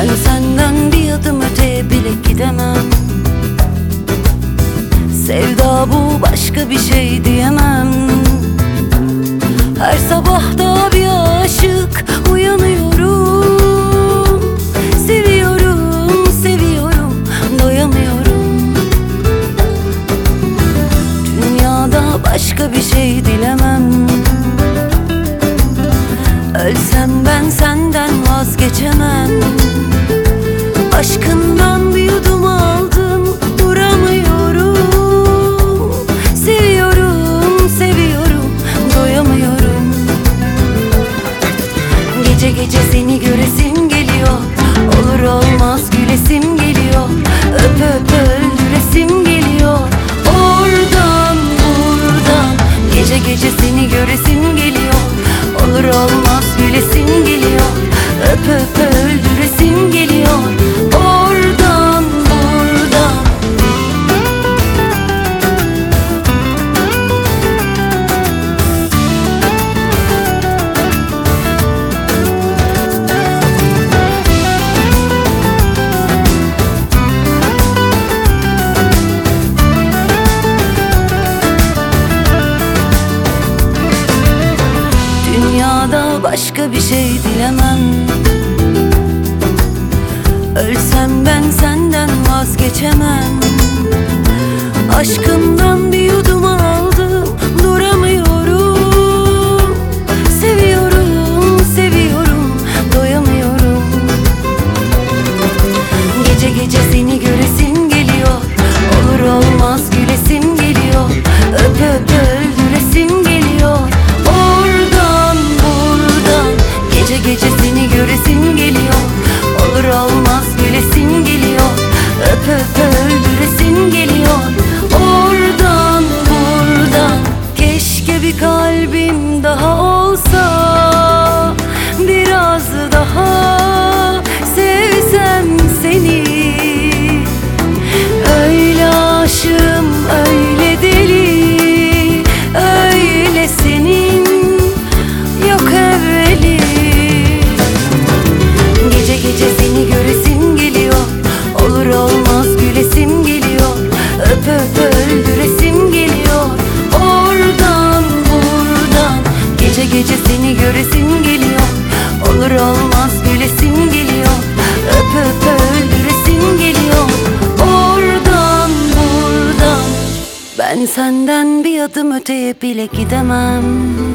Ben senden bir adım öteye bile gidemem. Sevda bu, başka bir şey diyemem. Her sabah da bir aşık uyanıyorum. Seviyorum, seviyorum, doyamıyorum. Dünyada başka bir şey dilemem. Ölsem ben senden vazgeçemem. Aşkından bir yudum aldım, duramıyorum. Seviyorum, seviyorum, doyamıyorum. Gece gece seni göresim geliyor. Olur olmaz gülesim geliyor. Öp öp öldüresim geliyor. Oradan buradan gece gece seni göresim geliyor. Olur olmaz gülesim geliyor. Öp öp öldüresim geliyor. Oradan buradan. Dünyada başka bir şey dilemem. Ölsem ben senden vazgeçemem. Aşkımdan bir yudum aldım, duramıyorum. Seviyorum, seviyorum, doyamıyorum. Gece gece seni göresim geliyor. Olur olmaz gülesim geliyor. Öp öp öldüresim geliyor. Oradan buradan gece gece seni göresim geliyor. Olur olmaz gülesim geliyor. Öp öp öldüresim geliyor. Oradan buradan. Keşke bir kalbim daha olsa, biraz daha sevsem seni. Öyle aşığım, öyle deli, öyle senin yok evveli. Gece gece seni göresim geliyor. Olur olmaz gülesim geliyor. Öp öp öldüresim geliyor. Oradan buradan gece gece seni göresim geliyor. Olur olmaz gülesim geliyor. Öp öp öldüresim geliyor. Oradan buradan. Ben senden bir adım öteye bile gidemem.